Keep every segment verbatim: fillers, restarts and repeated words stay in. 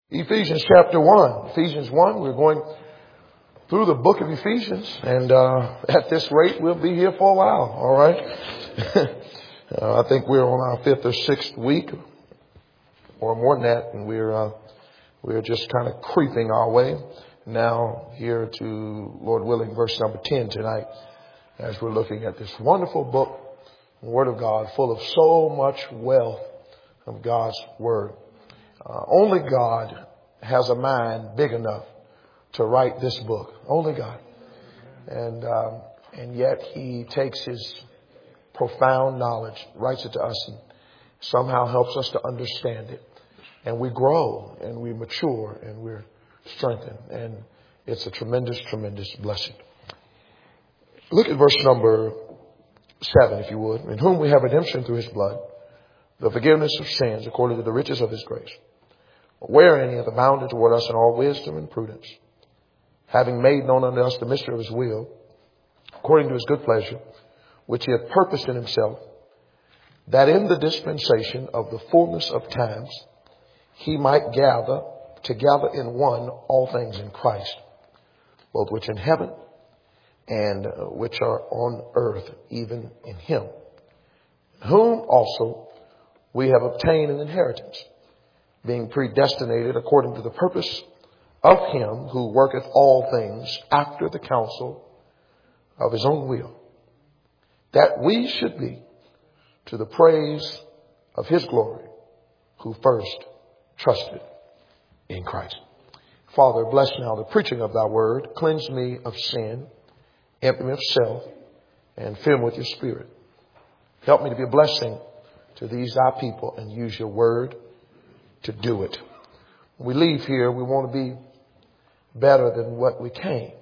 Ephesians chapter one. Ephesians one, we're going through the book of Ephesians, and uh, at this rate, we'll be here for a while, all right? uh, I think we're on our fifth or sixth week, or more than that, and we're uh, we're just kind of creeping our way now here to, Lord willing, verse number ten tonight, as we're looking at this wonderful book, the Word of God, full of so much wealth of God's Word. Uh, only God has a mind big enough to write this book. Only God. And um, and yet He takes His profound knowledge, writes it to us, and somehow helps us to understand it. And we grow, and we mature, and we're strengthened. And it's a tremendous, tremendous blessing. Look at verse number seven, if you would. In whom we have redemption through His blood, the forgiveness of sins according to the riches of His grace, wherein He hath abounded toward us in all wisdom and prudence, having made known unto us the mystery of His will, according to His good pleasure, which He hath purposed in Himself, that in the dispensation of the fullness of times He might gather together in one all things in Christ, both which in heaven and which are on earth, even in Him, whom also we have obtained an inheritance, being predestinated according to the purpose of Him who worketh all things after the counsel of His own will, that we should be to the praise of His glory, who first trusted in Christ. Father, bless now the preaching of Thy word. Cleanse me of sin, empty me of self, and fill me with Your Spirit. Help me to be a blessing to these Thy people, and use Your word to do it. When we leave here, we want to be better than what we came.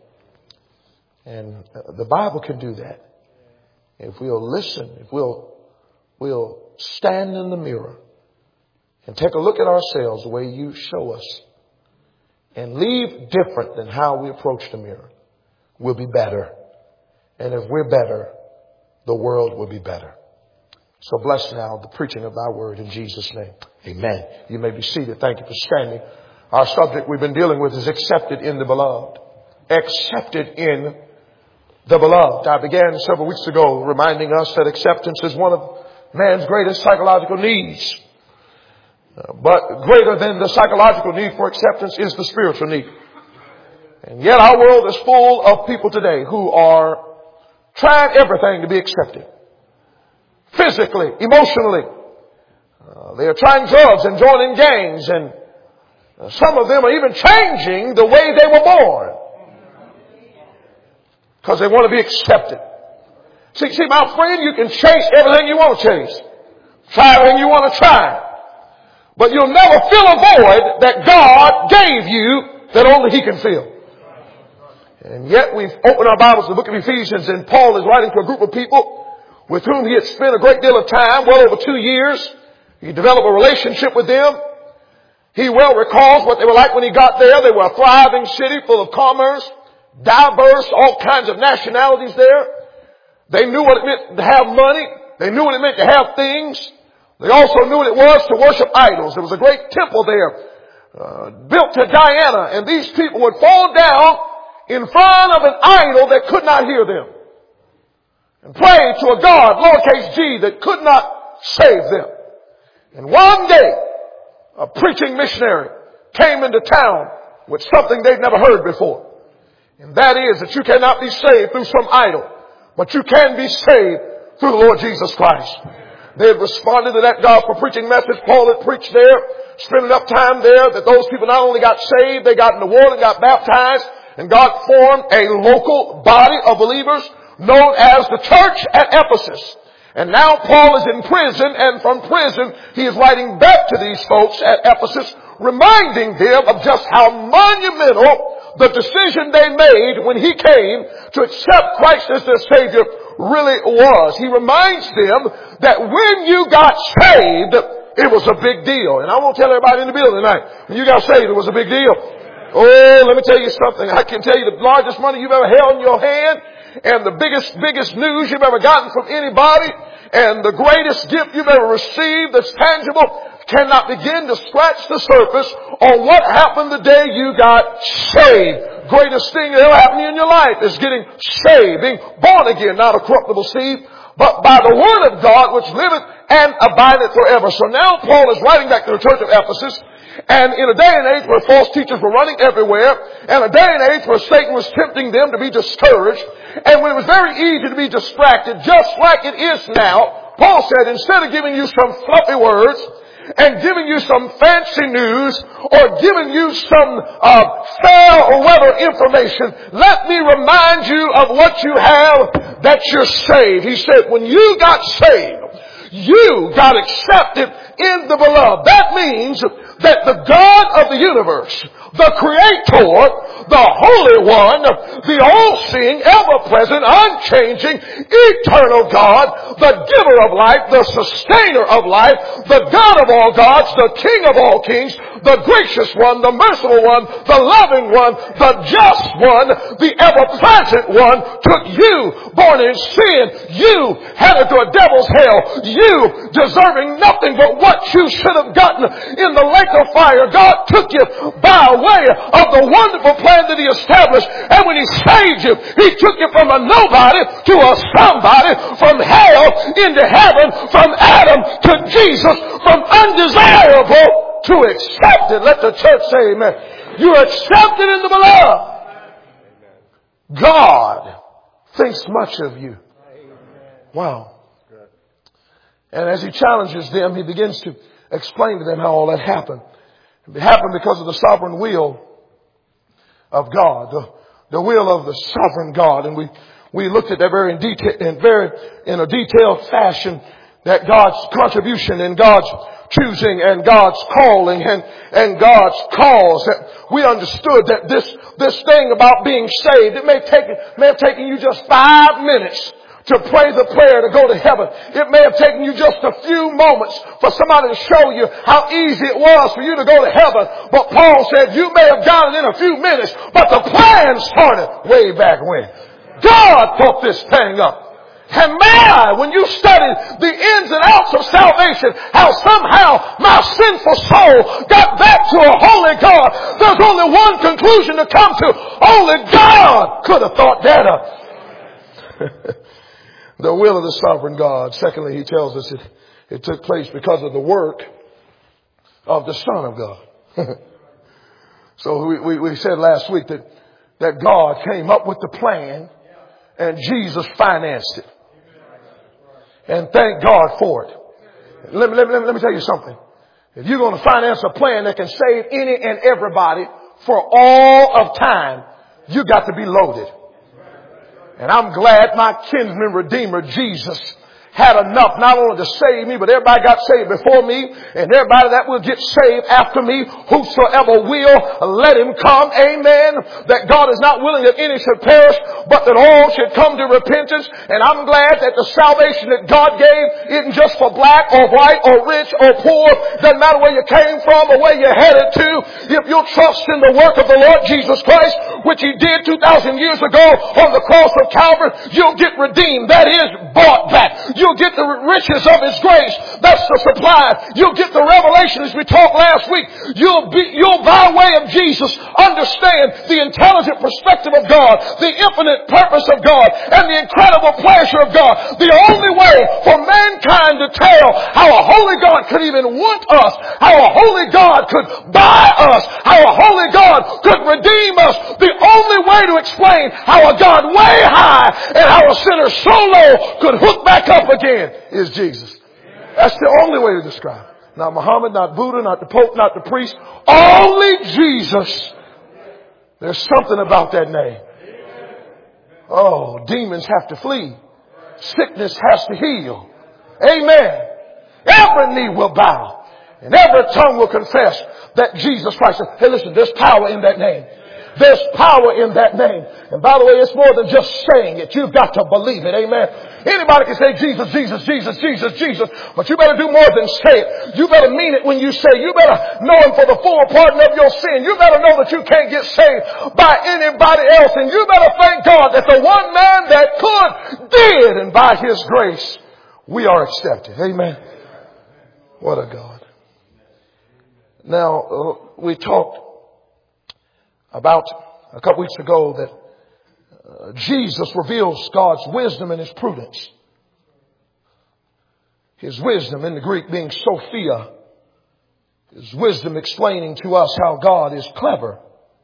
And the Bible can do that. If we'll listen, if we'll, we'll stand in the mirror and take a look at ourselves the way You show us, and leave different than how we approach the mirror, we'll be better. And if we're better, the world will be better. So bless now the preaching of Thy word in Jesus' name. Amen. You may be seated. Thank you for standing. Our subject we've been dealing with is accepted in the beloved. Accepted in the beloved. I began several weeks ago reminding us that acceptance is one of man's greatest psychological needs. Uh, but greater than the psychological need for acceptance is the spiritual need. And yet our world is full of people today who are trying everything to be accepted. Physically, emotionally. Uh, they are trying drugs and joining gangs, and uh, some of them are even changing the way they were born because they want to be accepted. See, see, my friend, you can chase everything you want to chase. Try everything you want to try. But you'll never fill a void that God gave you that only He can fill. And yet we've opened our Bibles to the book of Ephesians, and Paul is writing to a group of people with whom he had spent a great deal of time, well over two years. He developed a relationship with them. He well recalls what they were like when he got there. They were a thriving city full of commerce, diverse, all kinds of nationalities there. They knew what it meant to have money. They knew what it meant to have things. They also knew what it was to worship idols. There was a great temple there, uh, built to Diana, and these people would fall down in front of an idol that could not hear them, and pray to a God, lowercase g, that could not save them. And one day, a preaching missionary came into town with something they'd never heard before. And that is that you cannot be saved through some idol, but you can be saved through the Lord Jesus Christ. They had responded to that gospel preaching message. Paul had preached there, spent enough time there that those people not only got saved, they got in the water and got baptized, and God formed a local body of believers known as the church at Ephesus. And now Paul is in prison, and from prison he is writing back to these folks at Ephesus, reminding them of just how monumental the decision they made when he came to accept Christ as their Savior really was. He reminds them that when you got saved, it was a big deal. And I want to tell everybody in the building tonight, when you got saved, it was a big deal. Oh, let me tell you something. I can tell you the largest money you've ever held in your hand, and the biggest, biggest news you've ever gotten from anybody And the greatest gift you've ever received that's tangible cannot begin to scratch the surface on what happened the day you got saved. Greatest thing that ever happened to you in your life is getting saved, being born again, not a corruptible seed, but by the word of God which liveth and abideth forever. So now Paul is writing back to the church of Ephesus, and in a day and age where false teachers were running everywhere, and a day and age where Satan was tempting them to be discouraged, and when it was very easy to be distracted, just like it is now, Paul said, instead of giving you some fluffy words, and giving you some fancy news or giving you some uh, fair weather information, let me remind you of what you have, that you're saved. He said, when you got saved, you got accepted in the beloved. That means that the God of the universe, the Creator, the Holy One, the all-seeing, ever-present, unchanging, eternal God, the giver of life, the sustainer of life, the God of all gods, the King of all kings, the gracious one, the merciful one, the loving one, the just one, the ever-present one, took you, born in sin, you headed to a devil's hell, you deserving nothing but what you should have gotten in the lake of fire. God took you by way of the wonderful plan that He established, and when He saved you, He took you from a nobody to a somebody, from hell into heaven, from Adam to Jesus, from undesirable to accepted. Let the church say amen. You're accepted in the beloved. God thinks much of you. Wow. And as He challenges them, He begins to explain to them how all that happened. It happened because of the sovereign will of God, the, the will of the sovereign God. And we, we looked at that very in detail, in very, in a detailed fashion, that God's contribution and God's choosing and God's calling and, and God's cause. That we understood that this, this thing about being saved, it may take, may have taken you just five minutes to pray the prayer to go to heaven. It may have taken you just a few moments for somebody to show you how easy it was for you to go to heaven. But Paul said you may have gotten it in a few minutes, but the plan started way back when. God thought this thing up. And my, when you study the ins and outs of salvation, how somehow my sinful soul got back to a holy God, there's only one conclusion to come to. Only God could have thought that up. The will of the sovereign God. Secondly, he tells us it, it took place because of the work of the Son of God. So we, we, we said last week that, that God came up with the plan and Jesus financed it. And thank God for it. Let me, let me, let me, let me tell you something. If you're going to finance a plan that can save any and everybody for all of time, you got to be loaded. And I'm glad my kinsman redeemer, Jesus, had enough not only to save me, but everybody got saved before me, and everybody that will get saved after me, whosoever will, let him come. Amen. That God is not willing that any should perish, but that all should come to repentance. And I'm glad that the salvation that God gave isn't just for black or white or rich or poor. Doesn't matter where you came from or where you're headed to. If you'll trust in the work of the Lord Jesus Christ, which He did two thousand years ago on the cross of Calvary, you'll get redeemed. That is, bought back. You'll get the riches of His grace. That's the supply. You'll get the revelation as we talked last week. You'll be, you'll by way of Jesus understand the intelligent perspective of God, the infinite purpose of God, and the incredible pleasure of God. The only way for mankind to tell how a holy God could even want us, how a holy God could buy us, how a holy God could redeem us, the only way to explain how a God way high and how a sinner so low could hook back up again is Jesus. That's the only way to describe it. Not Muhammad, not Buddha, not the Pope, not the priest. Only Jesus. There's something about that name. Oh, demons have to flee. Sickness has to heal. Amen. Every knee will bow and every tongue will confess that Jesus Christ. Hey, listen, there's power in that name. There's power in that name. And by the way, it's more than just saying it. You've got to believe it. Amen. Anybody can say Jesus, Jesus, Jesus, Jesus, Jesus. But you better do more than say it. You better mean it when you say it. You better know Him for the full pardon of your sin. You better know that you can't get saved by anybody else. And you better thank God that the one man that could did. And by His grace, we are accepted. Amen. What a God. Now, uh, we talked about a couple weeks ago that uh, Jesus reveals God's wisdom and His prudence. His wisdom in the Greek being Sophia. His wisdom explaining to us how God is clever.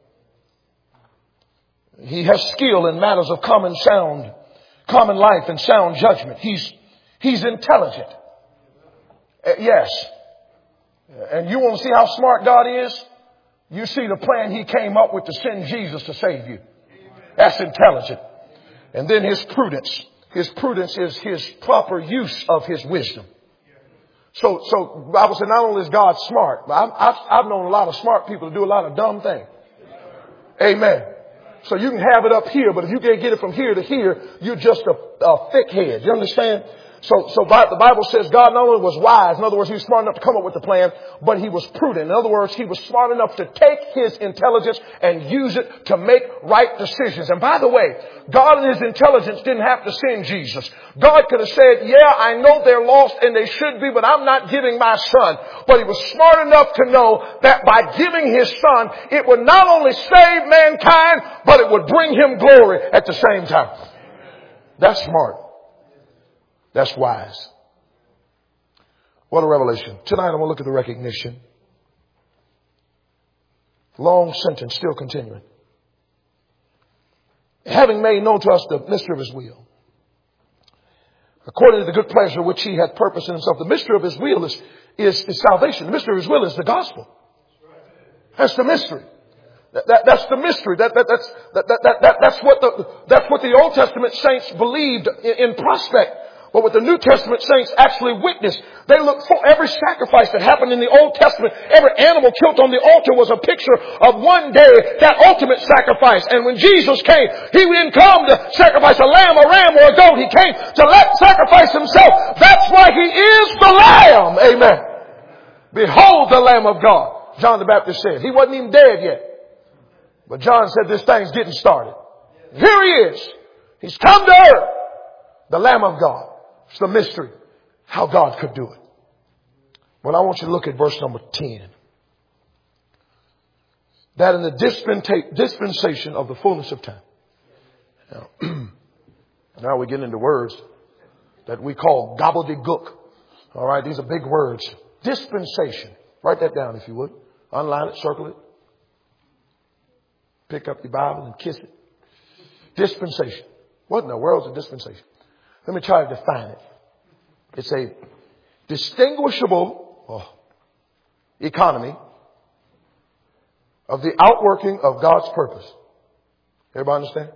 He has skill in matters of common sound, common life and sound judgment. He's, he's intelligent. Uh, yes. And you want to see how smart God is? You see the plan He came up with to send Jesus to save you. That's intelligent. And then His prudence. His prudence is His proper use of His wisdom. So, so the Bible said not only is God smart, but I've, I've, I've known a lot of smart people to do a lot of dumb things. Amen. So you can have it up here, but if you can't get it from here to here, you're just a, a thick head. You understand? So, so the Bible says God not only was wise, in other words, He was smart enough to come up with the plan, but He was prudent. In other words, He was smart enough to take His intelligence and use it to make right decisions. And by the way, God in His intelligence didn't have to send Jesus. God could have said, yeah, I know they're lost and they should be, but I'm not giving my son. But He was smart enough to know that by giving His son, it would not only save mankind, but it would bring Him glory at the same time. That's smart. That's wise. What a revelation. Tonight I want to look at the recognition. Long sentence, still continuing. Having made known to us the mystery of His will, according to the good pleasure which He had purposed in Himself. The mystery of His will is, is, is salvation. The mystery of His will is the gospel. That's the mystery. That, that, that's the mystery. That, that, that's, that, that, that, that's, what the, that's what the Old Testament saints believed in, in prospect. But what the New Testament saints actually witnessed, they looked for every sacrifice that happened in the Old Testament. Every animal killed on the altar was a picture of one day, that ultimate sacrifice. And when Jesus came, He didn't come to sacrifice a lamb, a ram, or a goat. He came to let sacrifice Himself. That's why He is the Lamb. Amen. Behold the Lamb of God. John the Baptist said. He wasn't even dead yet. But John said this thing's getting started. Here He is. He's come to earth. The Lamb of God. It's the mystery. How God could do it. Well, I want you to look at verse number ten. That in the dispensation of the fullness of time. Now, now we get into words that we call gobbledygook. All right. These are big words. Dispensation. Write that down if you would. Underline it. Circle it. Pick up your Bible and kiss it. Dispensation. What in the world is a dispensation? Let me try to define it. It's a distinguishable oh, economy of the outworking of God's purpose. Everybody understand?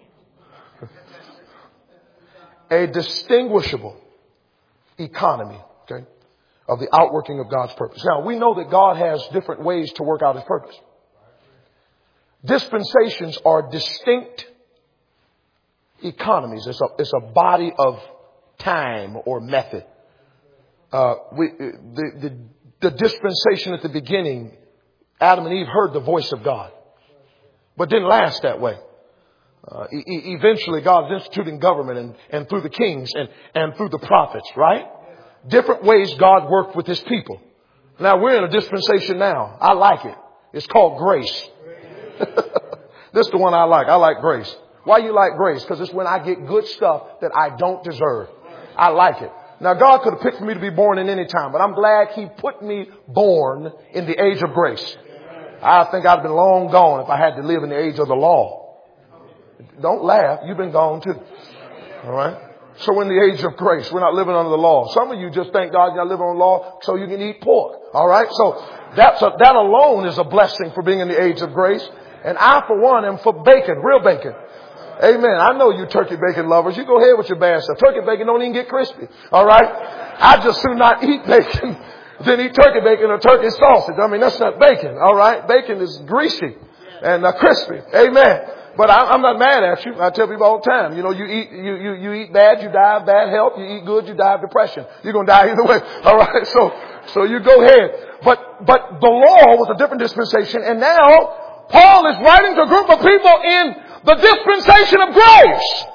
A distinguishable economy, okay, of the outworking of God's purpose. Now, we know that God has different ways to work out His purpose. Dispensations are distinct economies. It's a, it's a body of time or method. Uh, we, the, the, the dispensation at the beginning, Adam and Eve heard the voice of God, but didn't last that way. Uh, e- eventually God is instituting government and, and through the kings and, and through the prophets, right? Different ways God worked with His people. Now we're in a dispensation now. I like it. It's called grace. This is the one I like. I like grace. Why you like grace? Because it's when I get good stuff that I don't deserve. I like it. Now, God could have picked me to be born in any time, but I'm glad He put me born in the age of grace. I think I'd been long gone if I had to live in the age of the law. Don't laugh. You've been gone too. All right. So in the age of grace, we're not living under the law. Some of you just thank God you're not living on law so you can eat pork. All right. So that's a, that alone is a blessing for being in the age of grace. And I, for one, am for bacon, real bacon. Amen. I know you turkey bacon lovers. You go ahead with your bad stuff. Turkey bacon don't even get crispy. All right. I just do not eat bacon than eat turkey bacon or turkey sausage. I mean, that's not bacon. All right. Bacon is greasy and uh, crispy. Amen. But I, I'm not mad at you. I tell people all the time, you know, you eat, you, you, you eat bad, you die of bad health. You eat good, you die of depression. You're going to die either way. All right. So, so you go ahead. But, but the law was a different dispensation. And now Paul is writing to a group of people in the dispensation of grace.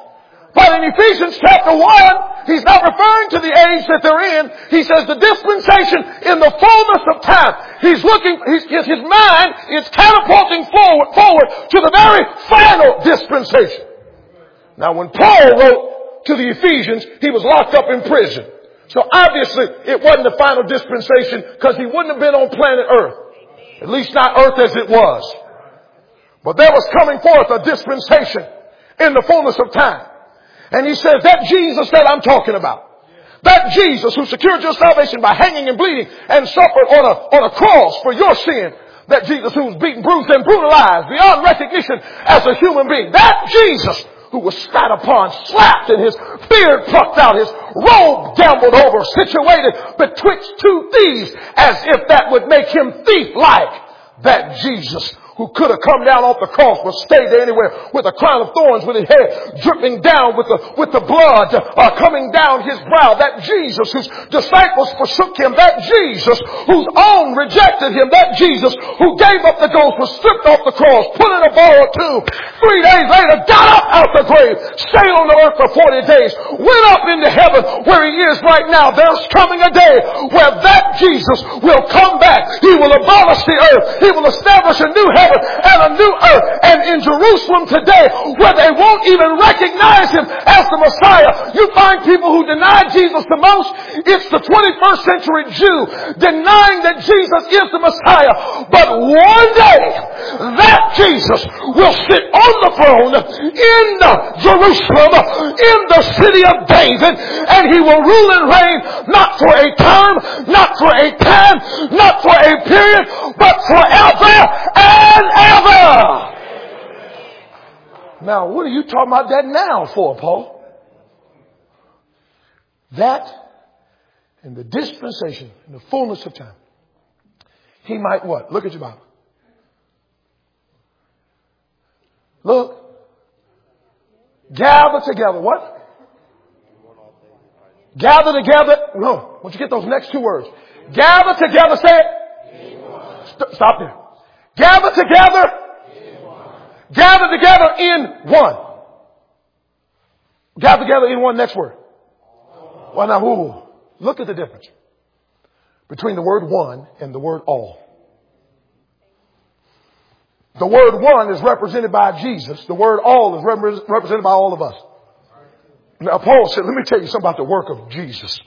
But in Ephesians chapter one, he's not referring to the age that they're in. He says the dispensation in the fullness of time. He's looking, his, his mind is catapulting forward, forward to the very final dispensation. Now when Paul wrote to the Ephesians, he was locked up in prison. So obviously it wasn't the final dispensation because he wouldn't have been on planet Earth. At least not Earth as it was. But there was coming forth a dispensation in the fullness of time. And he says that Jesus that I'm talking about, that Jesus who secured your salvation by hanging and bleeding and suffered on a, on a cross for your sin, that Jesus who was beaten, bruised, and brutalized beyond recognition as a human being, that Jesus who was spat upon, slapped, and his beard plucked out, his robe gambled over, situated betwixt two thieves, as if that would make him thief-like, that Jesus who could have come down off the cross but stayed there anywhere with a crown of thorns, with his hair dripping down, with the with the blood uh, coming down his brow. That Jesus whose disciples forsook him. That Jesus whose own rejected him. That Jesus who gave up the ghost, was stripped off the cross, put in a borrowed tomb. Three days later, got up out the grave, stayed on the earth for forty days, went up into heaven where he is right now. There's coming a day where that Jesus will come back. He will abolish the earth. He will establish a new heaven and a new earth. And in Jerusalem today, where they won't even recognize him as the Messiah, you find people who deny Jesus the most. It's the twenty-first century Jew denying that Jesus is the Messiah. But one day, that Jesus will sit on the throne in Jerusalem, in the city of David, and he will rule and reign not for a term, not for a time, not for a period, but forever and ever. Now, what are you talking about that now for, Paul? That in the dispensation, in the fullness of time, he might what? Look at your Bible. Look. Gather together. What? Gather together. No. Once you get those next two words. Gather together. Say it. St- stop there. Gather together. Gather together in one. Gather together in one. Next word. Well, now, ooh, look at the difference between the word one and the word all. The word one is represented by Jesus. The word all is represented by all of us. Now, Paul said, let me tell you something about the work of Jesus.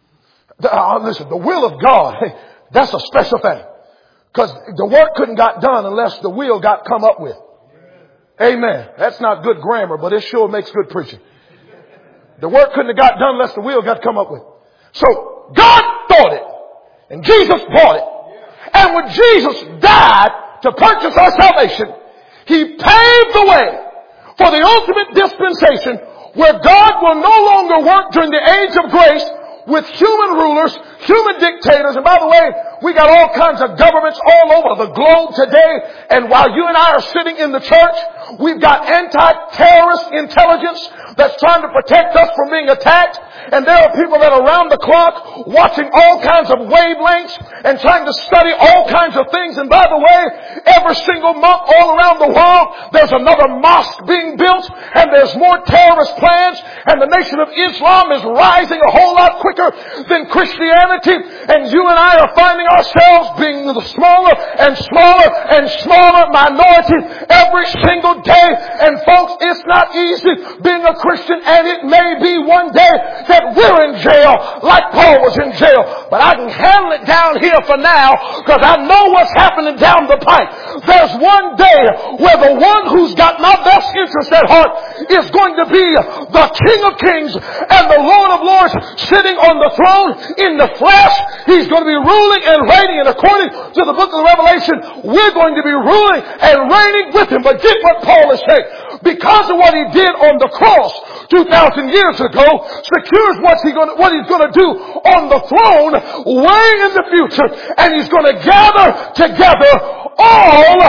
Uh, listen, the will of God, hey, that's a special thing. Because the work couldn't got done unless the will got come up with. Amen. That's not good grammar, but it sure makes good preaching. The work couldn't have got done unless the will got come up with. So God thought it. And Jesus bought it. And when Jesus died to purchase our salvation, he paved the way for the ultimate dispensation where God will no longer work during the age of grace with human rulers, human dictators. And by the way, we got all kinds of governments all over the globe today. And while you and I are sitting in the church, we've got anti-terrorist intelligence that's trying to protect us from being attacked. And there are people that are around the clock watching all kinds of wavelengths and trying to study all kinds of things. And by the way, every single month all around the world, there's another mosque being built and there's more terrorist plans. And the Nation of Islam is rising a whole lot quicker than Christianity. And you and I are finding ourselves being the smaller and smaller and smaller minority every single day. And folks, it's not easy being a Christian, and it may be one day that we're in jail like Paul was in jail. But I can handle it down here for now because I know what's happening down the pike. There's one day where the one who's got my best interest at heart is going to be the King of Kings and the Lord of Lords sitting on the throne in the flesh. He's going to be ruling and reigning, and according to the book of the Revelation, we're going to be ruling and reigning with him. But get what Paul is saying. Because of what he did on the cross two thousand years ago, secures what's he gonna, what he's going to do on the throne way in the future. And he's going to gather together all,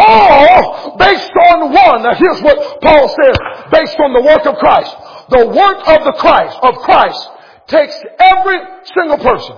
all based on one. Now here's what Paul says, based on the work of Christ. The work of the Christ, of Christ, takes every single person,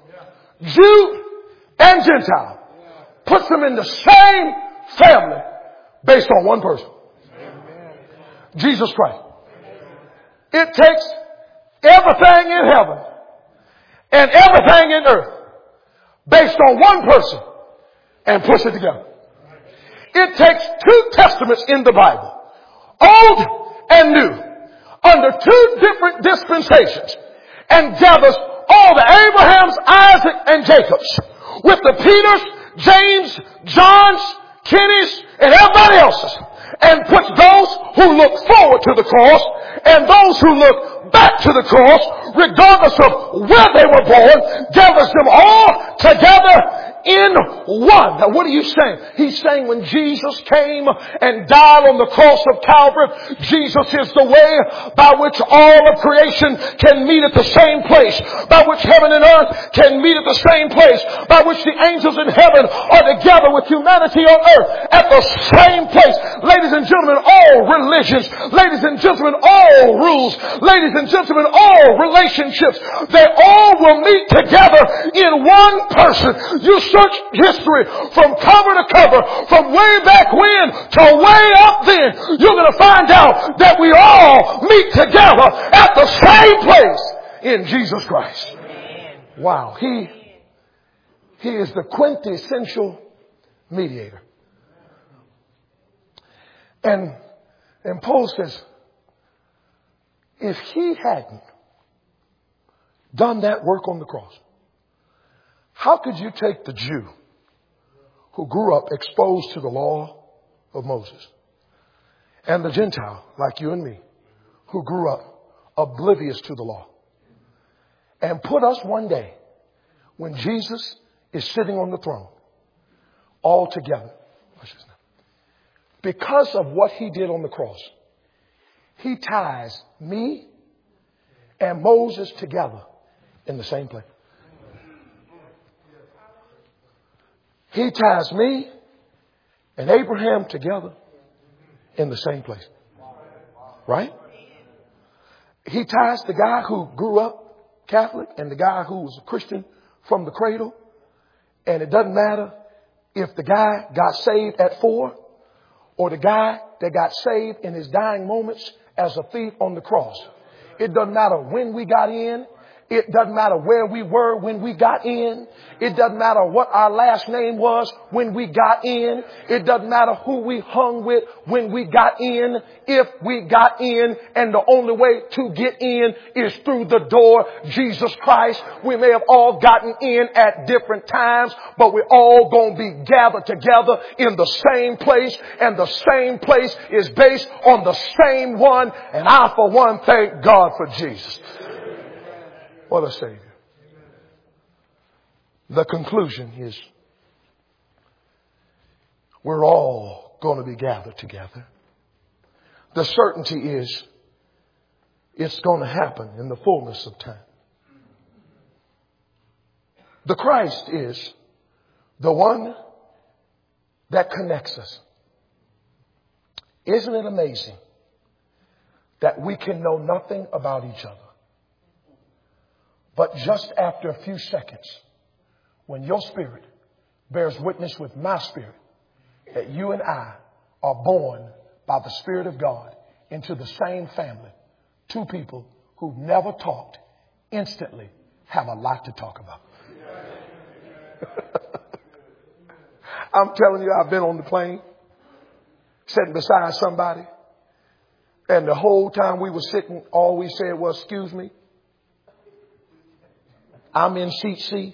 Jew and Gentile, puts them in the same family based on one person. Jesus Christ. It takes everything in heaven and everything in earth based on one person and push it together. It takes two testaments in the Bible, Old and New, under two different dispensations, and gathers all the Abrahams, Isaac, and Jacobs with the Peters, James, Johns, Kennys, and everybody else's, and puts those who look forward to the cross and those who look back to the cross, regardless of where they were born, gathers them all together in one. Now what are you saying? He's saying when Jesus came and died on the cross of Calvary, Jesus is the way by which all of creation can meet at the same place, by which heaven and earth can meet at the same place, by which the angels in heaven are together with humanity on earth at the same place. Ladies and gentlemen, all religions, ladies and gentlemen, all rules, ladies and gentlemen, all relationships, they all will meet together in one person. You search history from cover to cover, from way back when to way up then, you're going to find out that we all meet together at the same place in Jesus Christ. Wow. He, he is the quintessential mediator. And, and Paul says, if he hadn't done that work on the cross, how could you take the Jew who grew up exposed to the law of Moses and the Gentile like you and me who grew up oblivious to the law and put us one day when Jesus is sitting on the throne all together? Because of what he did on the cross, he ties me and Moses together in the same place. He ties me and Abraham together in the same place. Right? He ties the guy who grew up Catholic and the guy who was a Christian from the cradle. And it doesn't matter if the guy got saved at four or the guy that got saved in his dying moments as a thief on the cross. It doesn't matter when we got in. It doesn't matter where we were when we got in. It doesn't matter what our last name was when we got in. It doesn't matter who we hung with when we got in. If we got in, and the only way to get in is through the door, Jesus Christ. We may have all gotten in at different times, but we're all going to be gathered together in the same place, and the same place is based on the same one. And I, for one, thank God for Jesus. What a Savior. The conclusion is we're all going to be gathered together. The certainty is it's going to happen in the fullness of time. The Christ is the one that connects us. Isn't it amazing that we can know nothing about each other? But just after a few seconds, when your spirit bears witness with my spirit, that you and I are born by the Spirit of God into the same family, two people who've never talked instantly have a lot to talk about. I'm telling you, I've been on the plane, sitting beside somebody, and the whole time we were sitting, all we said was, "Excuse me, I'm in seat C.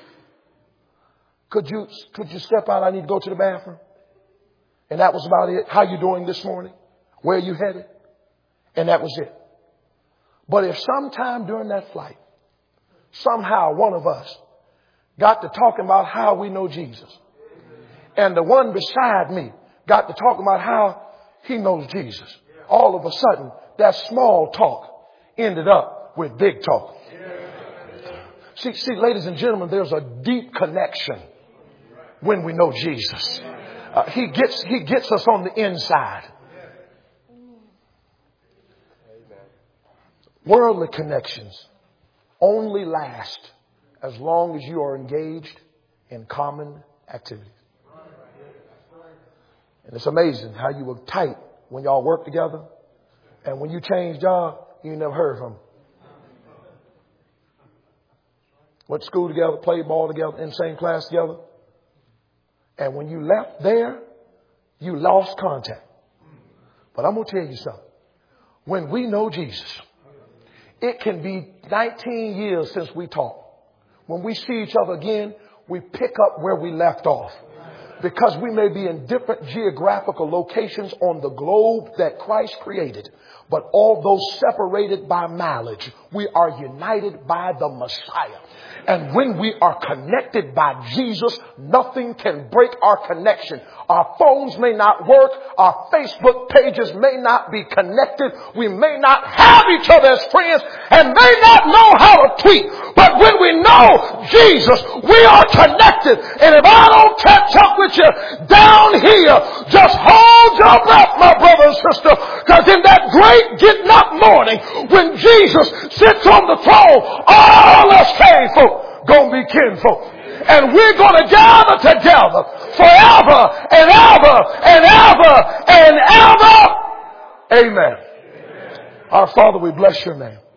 Could you, could you step out? I need to go to the bathroom." And that was about it. How you doing this morning? Where are you headed? And that was it. But if sometime during that flight, somehow one of us got to talking about how we know Jesus, and the one beside me got to talking about how he knows Jesus, all of a sudden that small talk ended up with big talk. See, see, ladies and gentlemen, there's a deep connection when we know Jesus. Uh, he gets, he gets us on the inside. Worldly connections only last as long as you are engaged in common activities. And it's amazing how you were tight when y'all worked together. And when you change jobs, You never heard from them. Went to school together, played ball together, in the same class together. And when you left there, you lost contact. But I'm going to tell you something. When we know Jesus, it can be nineteen years since we talked. When we see each other again, we pick up where we left off. Because we may be in different geographical locations on the globe that Christ created. But although separated by mileage, we are united by the Messiah. And when we are connected by Jesus, nothing can break our connection. Our phones may not work. Our Facebook pages may not be connected. We may not have each other as friends and may not know how to tweet. But when we know Jesus, we are connected. And if I don't catch up with you down here, just hold your breath, my brother and sister. Because in that great getting up morning, when Jesus sits on the throne, all us kinfolk gonna be kinfolk. And we're gonna gather together forever and ever and ever and ever. Amen. Amen. Our Father, we bless your name.